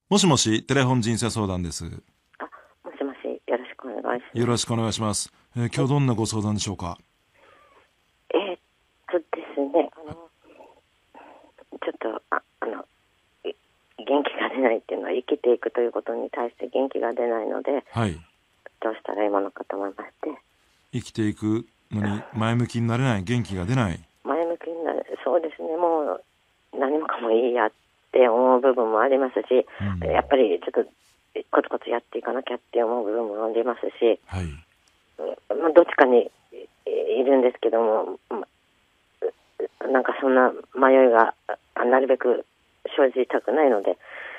もしもし、テレフォン人生相談です。 もしもし、よろしくお願いします。 よろしくお願いします。今日どんなご相談でしょうか。 ですね、ちょっと元気が出ないっていうのは、生きていくということに対して元気が出ないので、 はい。 どうしたらいいものかと思いまして。 生きていくのに前向きになれない、元気が出ない。 前向きになる、そうですね、もう何もかもいいやって思う部分もありますし、やっぱりちょっとコツコツやっていかなきゃって思う部分もありますし、 はい。 どっちかにいるんですけども、なんかそんな迷いがなるべく生じたくないので、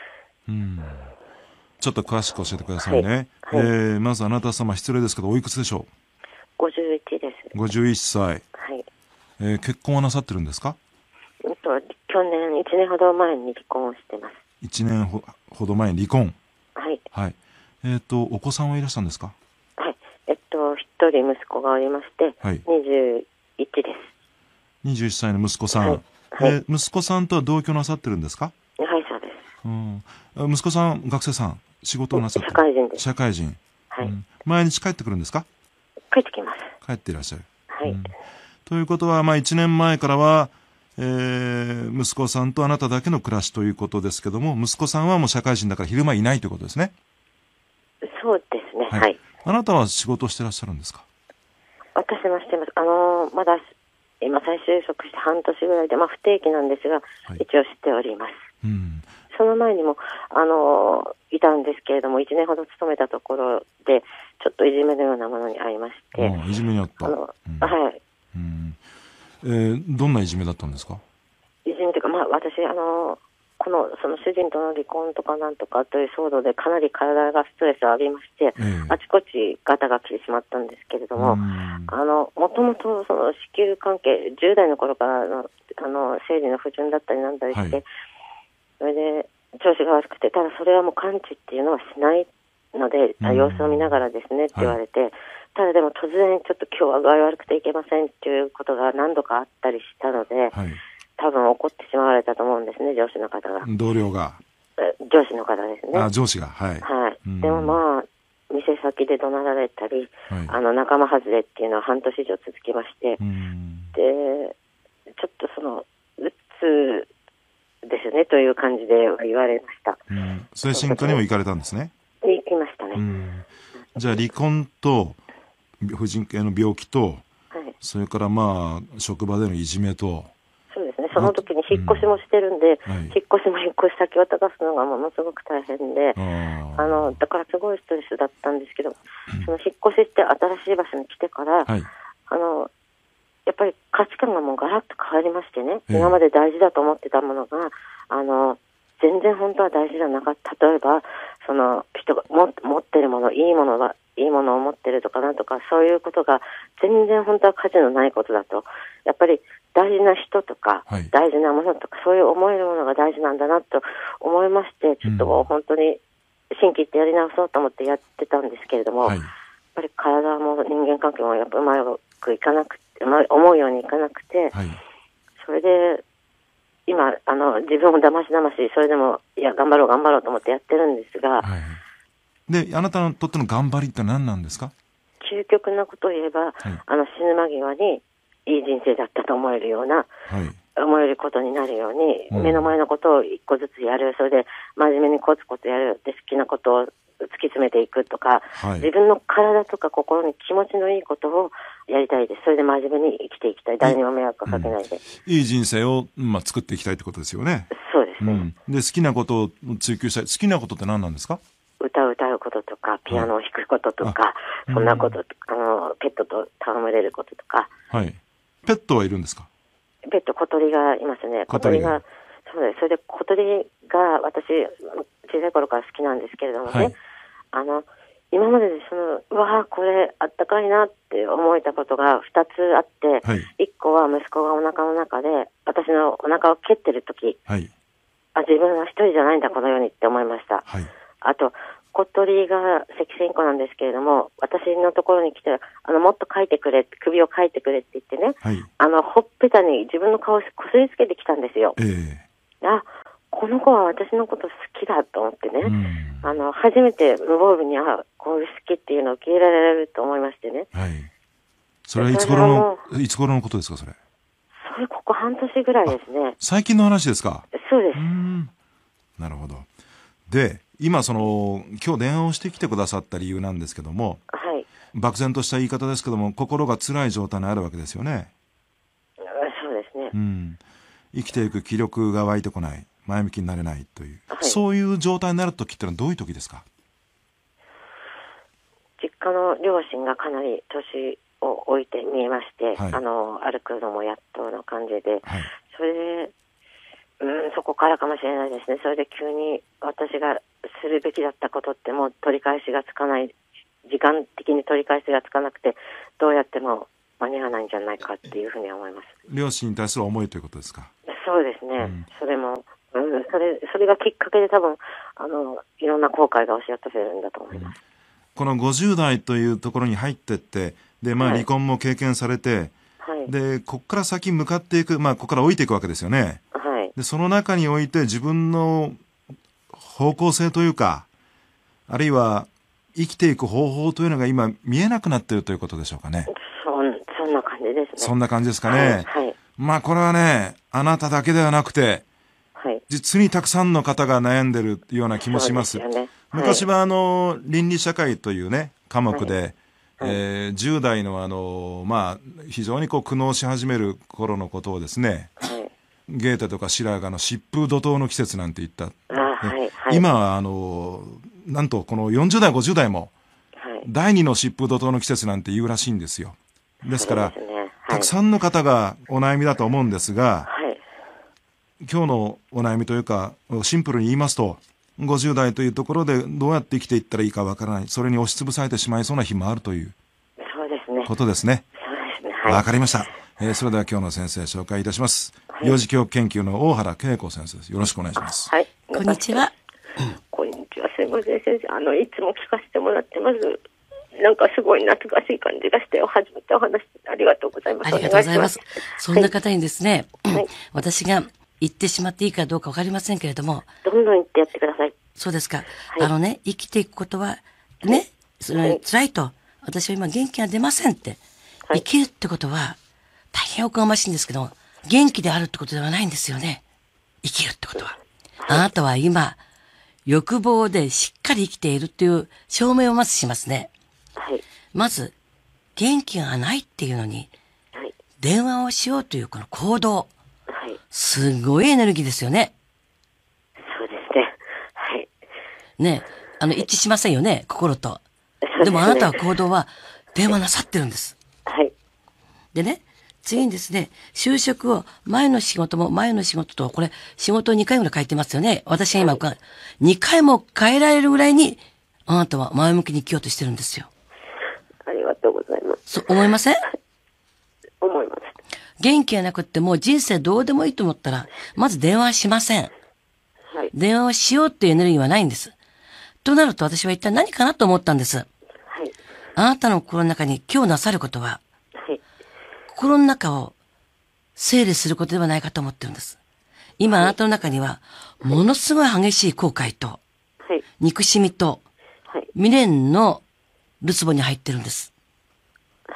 ちょっと詳しく教えてくださいね。はいはい。まずあなた様、失礼ですけどおいくつでしょう。51です。 51歳。 はい。 結婚はなさってるんですか。 去年1年ほど前に離婚をしてます。 1年ほど前に離婚。 はい。 はい。お子さんはいらっしゃるんですか。 はい。一人息子がおりまして、はい、21です。 21歳の息子さん。はいはい。息子さんとは同居なさってるんですか。 はい、そうです。 息子さん、学生さん、仕事をなさってる。 社会人です。 社会人。 はい。 毎日帰ってくるんですか。 帰ってきます。 帰っていらっしゃる。 はい。 ということは、1年前からは、息子さんとあなただけの暮らしということですけども、息子さんはもう社会人だから昼間いないということですね。 そうですね。はい。 あなたは仕事をしてらっしゃるんですか。 私もしてます。まだ今再就職して半年ぐらいで、不定期なんですが、一応しております。その前にもいたんですけれども、1年ほど勤めたところでちょっといじめのようなものに遭いまして。 いじめに遭った。 はい。 どんないじめだったんですか。 いじめというか、私その主人との離婚とかなんとかという騒動でかなり体がストレスを浴びまして、あちこちガタが来てしまったんですけれども、もともとその子宮関係10代の頃からの生理の不順だったりなんだりして、それで調子が悪くて、ただそれはもう完治っていうのはしないので、様子を見ながらですねって言われて、ただでも突然ちょっと今日は具合悪くていけませんっていうことが何度かあったりしたので、多分怒ってしまわれたと思うんですね、上司の方が。 同僚が。 上司の方ですね。 上司が。はい。 はい。でも店先で怒鳴られたり、仲間外れっていうのは半年以上続きまして、で、ちょっとうつですねという感じで言われました。 精神科にも行かれたんですね。 行きましたね。 じゃあ離婚と婦人系の病気と、それから職場でのいじめと。 そうですね。その時に引っ越しもしてるんで、引っ越し先を正すのがものすごく大変で、だからすごいストレスだったんですけど、その引っ越しして新しい場所に来てから、やっぱり価値観がもうガラッと変わりましてね、今まで大事だと思ってたものが、全然本当は大事じゃなかった。例えば、人が持ってるもの、いいものを持ってるとかなんとか、そういうことが全然本当は価値のないことだと。やっぱり大事な人とか、大事なものとか、そういう思えるものが大事なんだなと思いまして、ちょっと本当に心機一転やり直そうと思ってやってたんですけれども、やっぱり体も人間関係もやっぱうまくいかなくて、思うようにいかなくて、それで今自分をだましそれでも頑張ろうと思ってやってるんですが、 であなたにとっての頑張りって何なんですか。 究極なことを言えば、死ぬ間際にいい人生だったと思えるような、思えることになるように、目の前のことを一個ずつやる、それで真面目にコツコツやる、で好きなことを突き詰めていくとか、自分の体とか心に気持ちのいいことをやりたいです。それで真面目に生きていきたい。誰にも迷惑をかけないで。 いい人生を、作っていきたいってことですよね。 そうですね。 で好きなことを追求したい。好きなことって何なんですか。 歌うこととか、ピアノを弾くこととか、そんなこと、ペットと戯れることとか。 ペットはいるんですか。 ペット、小鳥がいますね。小鳥が、そうです。それで小鳥が私、小さい頃から好きなんですけれどもね、今まででこれあったかいなって思えたことが2つあって、1個は息子がお腹の中で、私のお腹を蹴ってるとき、自分は一人じゃないんだ、この世にって思いました。あと、小鳥がセキセイインコなんですけれども、私のところに来て、もっと描いてくれ、首を描いてくれって言ってね、ほっぺたに自分の顔をこすりつけてきたんですよ。ここの子は私のこと好きだと思ってね、初めて無防備に、こういう好きっていうのを受け入れられると思いましてね。 はい。それはいつ頃のことですか、それ。 それここ半年ぐらいですね。 最近の話ですか。 そうです。 なるほど。で、今今日電話をしてきてくださった理由なんですけども、 はい。 漠然とした言い方ですけども、心が辛い状態にあるわけですよね。 そうですね。 生きていく気力が湧いてこない、前向きになれないという、 はい、 そういう状態になる時ってのはどういう時ですか？ 実家の両親がかなり年を置いて見えまして、 はい、 歩くのもやっとの感じで、 はい、 それで、そこからかもしれないですね。それで急に私がするべきだったことってもう取り返しがつかない、時間的に取り返しがつかなくて、どうやっても間に合わないんじゃないかっていうふうに思います。 両親に対する思いということですか？ そうですね。それも、それがきっかけで多分いろんな後悔が押し寄せるんだと思います。 この50代というところに入ってって、で、離婚も経験されて、はい、で、こっから先向かっていく、ここから置いていくわけですよね。 はい。 で、その中において自分の方向性というか、あるいは生きていく方法というのが今見えなくなっているということでしょうかね。 そんな感じですね。 そんな感じですかね。はい。これはね、あなただけではなくて、はい、実にたくさんの方が悩んでるような気もします。そうですよね。昔は倫理社会というね、科目で、10代の非常に苦悩し始める頃のことをですね、ゲーテとかシラーが疾風怒涛の季節なんて言った。今はなんとこの40代、50代も、第二の疾風怒涛の季節なんて言うらしいんですよ。ですから、たくさんの方がお悩みだと思うんですが、今日のお悩みというか、シンプルに言いますと、50代というところでどうやって生きていったらいいかわからない。それに押しつぶされてしまいそうな日もあるということですね。わかりました。それでは今日の先生紹介いたします。幼児教育研究の大原恵子先生です。よろしくお願いします。 はい。こんにちは。 こんにちは。すいません先生。いつも聞かせてもらってます。なんかすごい懐かしい感じがして、初めてお話ありがとうございます。 ありがとうございます。そんな方にですね、私が言ってしまっていいかどうかわかりませんけれども。 どんどん言ってやってください。 そうですか。生きていくことは、ね、辛いと、私は今元気が出ませんって。生きるってことは、大変おこがましいんですけど、元気であるってことではないんですよね。生きるってことは。あなたは今、欲望でしっかり生きているっていう証明をまずしますね。まず、元気がないっていうのに、電話をしようというこの行動。すごいエネルギーですよね。 そうですね。はい。 ね、一致しませんよね、心と。でもあなたは行動は電話なさってるんです。 はい。 でね、次にですね、就職を前の仕事と、これ仕事を2回ぐらい変えてますよね。私が今、2回も変えられるぐらいに、あなたは前向きに生きようとしてるんですよ。 ありがとうございます。 そう思いません？ 思います。 元気がなくってもう人生どうでもいいと思ったら、まず電話しません。 はい。 電話をしようっていうエネルギーはないんです。となると私は一体何かなと思ったんです。はい。あなたの心の中に今日なさることは、はい。心の中を整理することではないかと思ってるんです。今、あなたの中には、ものすごい激しい後悔と、はい。憎しみと、はい。未練のるつぼに入ってるんです。はい。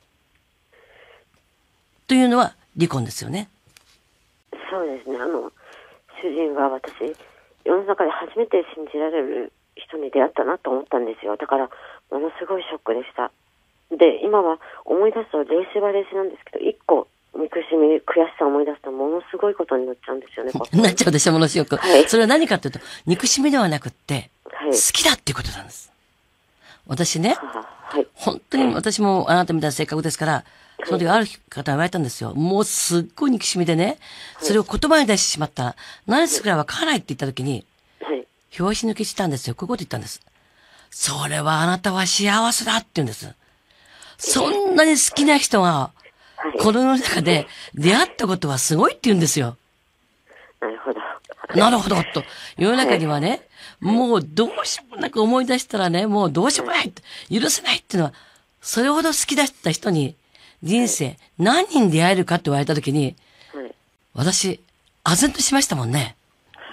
というのは離婚ですよね。 そうですね。主人は私、世の中で初めて信じられる人に出会ったなと思ったんですよ。だから、ものすごいショックでした。で、今は思い出すと冷静は冷静なんですけど、一個、憎しみ、悔しさを思い出すとものすごいことになっちゃうんですよね。 なっちゃうでしょ、ものすごく。はい。それは何かというと、憎しみではなくって、はい、好きだっていうことなんです。私ね、はい、本当に私もあなたみたいな性格ですから、その時ある方が言われたんですよ。もうすっごい憎しみでね、それを言葉に出してしまったら、何するかわからないって言った時に、拍子抜けしたんですよ。こういうこと言ったんです。それはあなたは幸せだって言うんです。そんなに好きな人が、この世の中で出会ったことはすごいって言うんですよ。 なるほど。 なるほど、と。世の中にはね、もうどうしようもなく思い出したらね、もうどうしようもない、許せないっていうのは、それほど好きだった人に、人生何人出会えるかって言われたときに、私、唖然としましたもんね。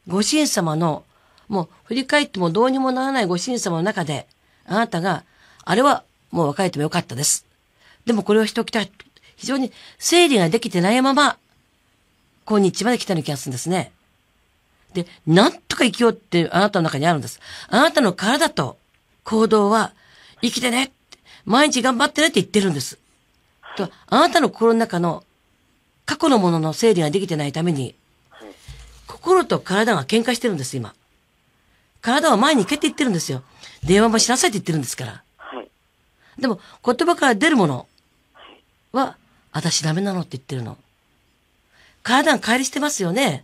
ご主人様の、もう振り返ってもどうにもならないご主人様の中で、あなたが、あれはもう別れてもよかったです。でもこれをしておきたい。非常に整理ができてないまま、今日まで来たような気がするんですね。で、なんとか生きようってあなたの中にあるんです。あなたの体と行動は、生きてね。毎日頑張ってねって言ってるんです。と、あなたの心の中の過去のものの整理ができてないために、心と体が喧嘩してるんです、今。体は前に行けって言ってるんですよ。電話もしなさいって言ってるんですから。でも、言葉から出るものは、私ダメなのって言ってるの。体が乖離してますよね。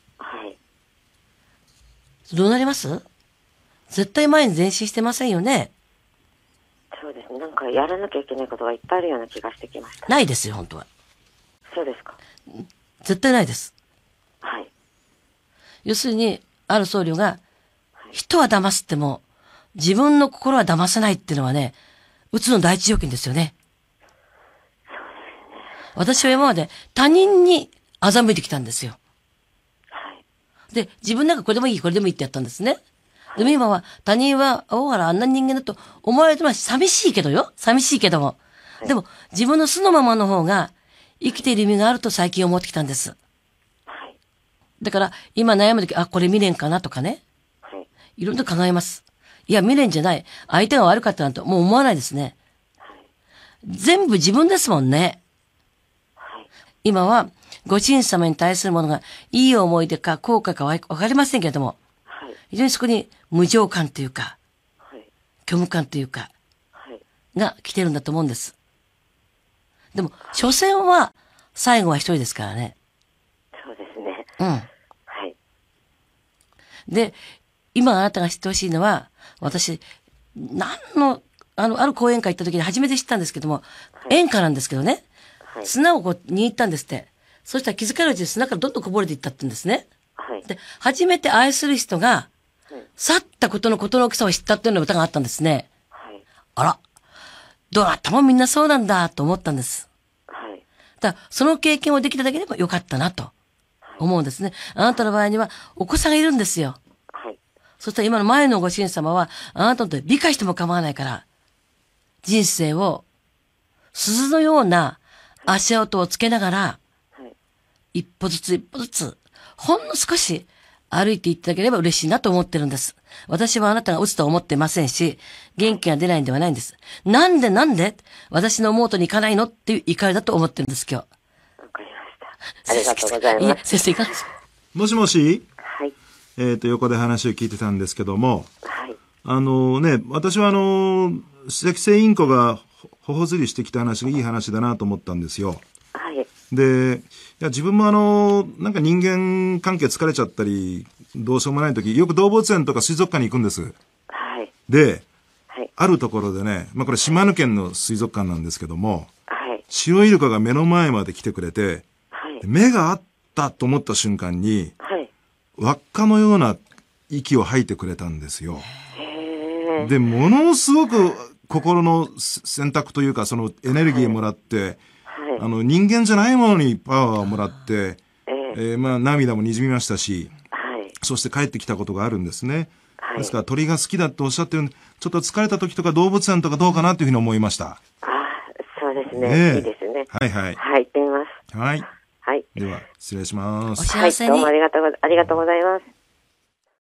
どうなります？絶対前に前進してませんよね。 そうですね。なんかやらなきゃいけないことがいっぱいあるような気がしてきました。 ないですよ、本当は。 そうですか。 絶対ないです。 はい。 要するに、ある僧侶が、人は騙すっても、自分の心は騙さないっていうのはね、うつの第一条件ですよね。 そうですね。 私は今まで他人に欺いてきたんですよ。 はい。 で、自分なんかこれでもいい、これでもいいってやったんですね。でも今は他人は大原あんな人間だと思われても寂しいけどよ。寂しいけども。でも自分の素のままの方が生きている意味があると最近思ってきたんです。 はい。 だから今悩むとき、あ、これ未練かなとかね。 はい。 いろいろと考えます。いや、未練じゃない。相手が悪かったなんてもう思わないですね。 はい。 全部自分ですもんね。 はい。 今はご主人様に対するものがいい思い出か後悔かわかりませんけれども、非常にそこに無常感というか、虚無感というか、が来てるんだと思うんです。でも、所詮は、最後は一人ですからね。 そうですね。 うん。 はい。 で、今あなたが知ってほしいのは、私、ある講演会行った時に初めて知ったんですけども、演歌なんですけどね、砂をこう握ったんですって。そしたら気づかれるうちに砂からどんどんこぼれていったって言うんですね。で、初めて愛する人が、去ったことの大きさを知ったっていうような歌があったんですね。あら、どなたもみんなそうなんだと思ったんです。だからその経験をできただけでもよかったなと思うんですね。あなたの場合にはお子さんがいるんですよ。そしたら今の前のご主人様はあなたのこと理解しても構わないから、人生を鈴のような足音をつけながら、一歩ずつ一歩ずつ、ほんの少し歩いていただければ嬉しいなと思ってるんです。私はあなたが打つとは思ってませんし、元気が出ないんではないんです。なんで私の思うとにいかないのっていう怒りだと思ってるんです、今日。 わかりました。ありがとうございます。いや、 先生いかがですか？ もしもし？ はい。 横で話を聞いてたんですけども、 はい。 私は赤星インコが頬ずりしてきた話がいい話だなと思ったんですよ。 はい。 で、いや自分もなんか人間関係疲れちゃったり、どうしようもない時、よく動物園とか水族館に行くんです。 はい。 で、 はい、 あるところでね、これ島根県の水族館なんですけども、 はい、 シロイルカが目の前まで来てくれて、 はい、 目があったと思った瞬間に、 はい、 輪っかのような息を吐いてくれたんですよ。 へー。 で、ものすごく心の選択というか、そのエネルギーをもらって、はい、人間じゃないものにパワーをもらって、涙もにじみましたし、はい、そして帰ってきたことがあるんですね。はい、ですから鳥が好きだっておっしゃってるんで、ちょっと疲れた時とか動物園とかどうかなというふうに思いました。 ああ、そうですね。いいですね。 はいはい。 はい、行ってみます。 はい。 はい。 では、失礼します。 お幸せに。 はい、どうもありがとうございます。